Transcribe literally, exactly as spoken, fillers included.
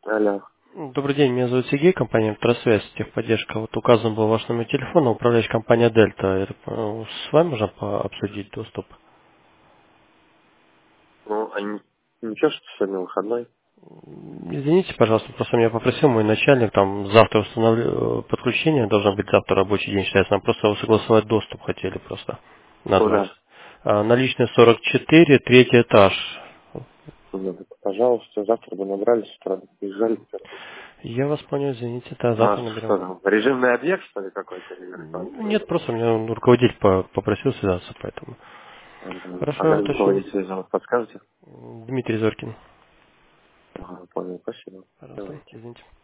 Алло. Добрый день, меня зовут Сергей, компания «Электросвязь», техподдержка. Вот указан был ваш номер телефона, управляющая компания «Дельта». Это, э, С вами можно по- обсудить доступ? Ну, а не- ничего, что сегодня выходной? Извините, пожалуйста, просто меня попросил мой начальник, там завтра установ- э, подключение, должно быть завтра рабочий день, считается, нам просто согласовать доступ хотели просто назвать. Куда? А, Наличный сорок четыре, третий этаж. Ну, пожалуйста, завтра бы набрали с утра, приезжали. Я вас понял, извините, да, А завтра что наберем. там, режимный объект, что ли, какой-то? Или что? Нет, просто меня руководитель по- попросил связаться, поэтому. Ага. А Хорошо, я как уточню. руководителя зовут, подскажете? Дмитрий Зоркин. Ага, понял, спасибо. Пожалуйста, Давайте. извините.